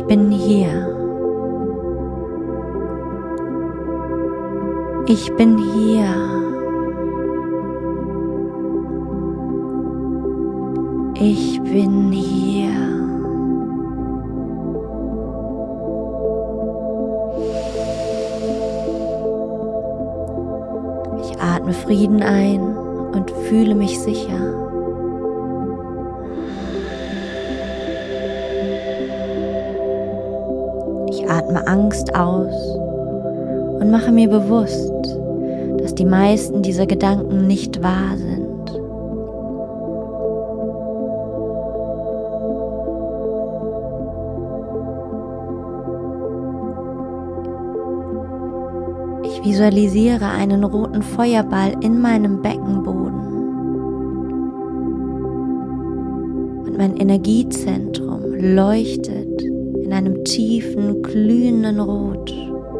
bin hier. Ich bin hier. Ich bin hier. Ich atme Frieden ein und fühle mich sicher. Ich atme Angst aus und mache mir bewusst, dass die meisten dieser Gedanken nicht wahr sind. Ich visualisiere einen roten Feuerball in meinem Beckenboden und mein Energiezentrum leuchtet in einem tiefen, glühenden Rot.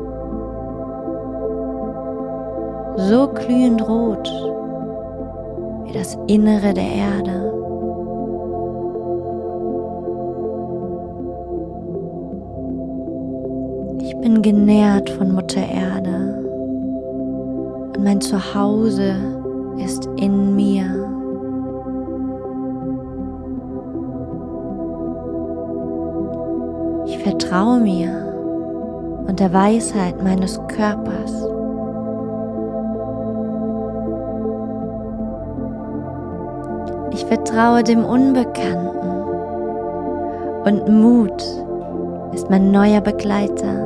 So glühend rot wie das Innere der Erde. Ich bin genährt von Mutter Erde und mein Zuhause ist in mir. Ich vertraue mir und der Weisheit meines Körpers. Ich vertraue dem Unbekannten und Mut ist mein neuer Begleiter.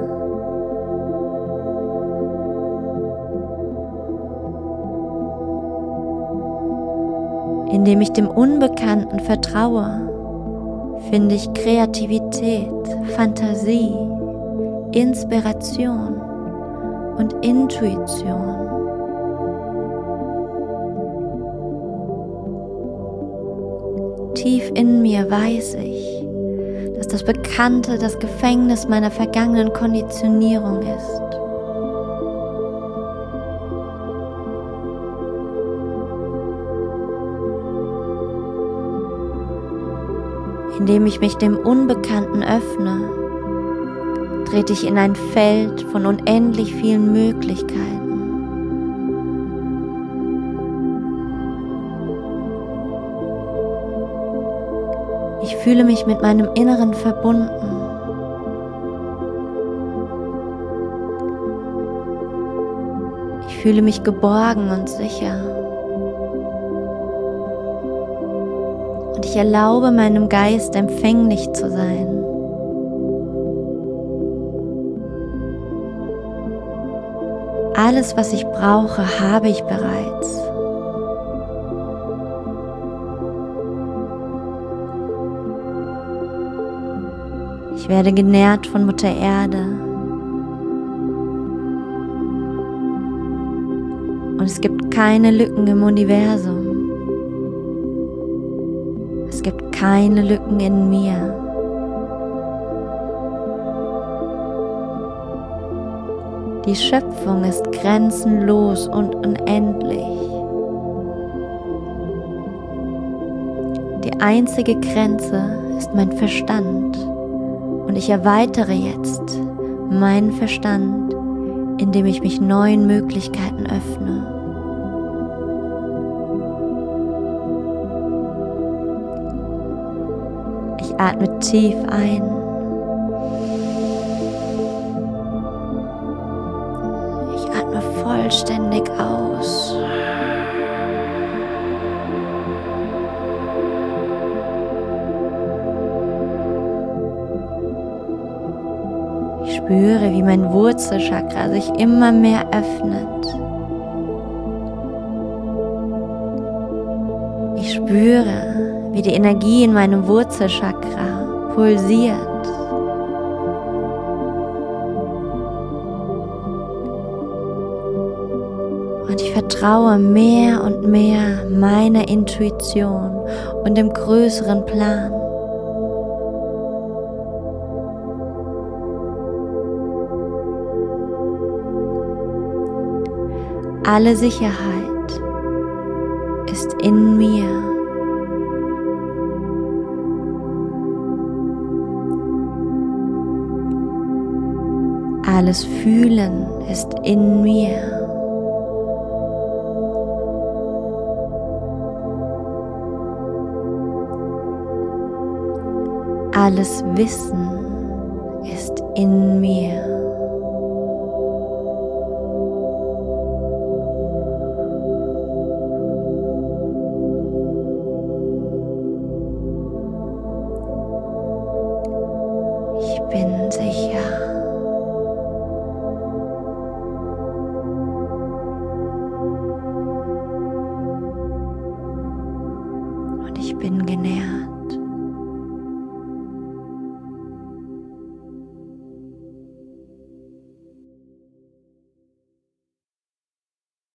Indem ich dem Unbekannten vertraue, finde ich Kreativität, Fantasie, Inspiration und Intuition. Tief in mir weiß ich, dass das Bekannte das Gefängnis meiner vergangenen Konditionierung ist. Indem ich mich dem Unbekannten öffne, trete ich in ein Feld von unendlich vielen Möglichkeiten. Ich fühle mich mit meinem Inneren verbunden. Ich fühle mich geborgen und sicher. Und ich erlaube meinem Geist empfänglich zu sein. Alles, was ich brauche, habe ich bereits. Ich werde genährt von Mutter Erde. Und es gibt keine Lücken im Universum. Es gibt keine Lücken in mir. Die Schöpfung ist grenzenlos und unendlich. Die einzige Grenze ist mein Verstand. Und ich erweitere jetzt meinen Verstand, indem ich mich neuen Möglichkeiten öffne. Ich atme tief ein. Ich atme vollständig aus. Ich spüre, wie mein Wurzelchakra sich immer mehr öffnet. Ich spüre, wie die Energie in meinem Wurzelchakra pulsiert. Und ich vertraue mehr und mehr meiner Intuition und dem größeren Plan. Alle Sicherheit ist in mir. Alles Fühlen ist in mir. Alles Wissen ist in mir. Ich bin sicher. Und ich bin genährt.